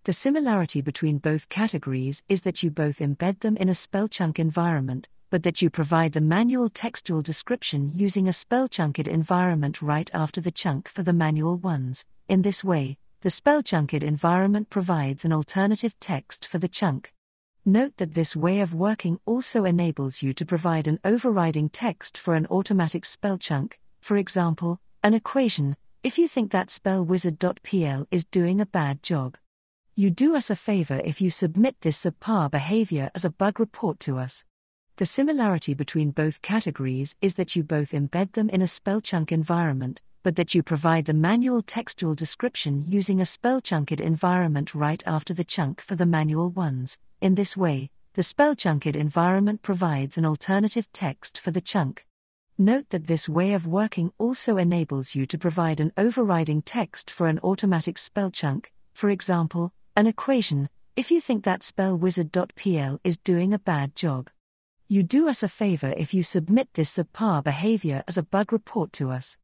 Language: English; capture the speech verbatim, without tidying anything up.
The similarity between both categories is that you both embed them in a spellchunk environment, but that you provide the manual textual description using a spellchunked environment right after the chunk for the manual ones. In this way, the spellchunked environment provides an alternative text for the chunk. Note that this way of working also enables you to provide an overriding text for an automatic spellchunk, for example, an equation, if you think that spellwizard.pl is doing a bad job. You do us a favor if you submit this subpar behavior as a bug report to us. The similarity between both categories is that you both embed them in a spellchunk environment, but that you provide the manual textual description using a spellchunked environment right after the chunk for the manual ones. In this way, the spellchunked environment provides an alternative text for the chunk. Note that this way of working also enables you to provide an overriding text for an automatic spellchunk, for example, an equation, if you think that spellwizard.pl is doing a bad job. You do us a favor if you submit this subpar behavior as a bug report to us.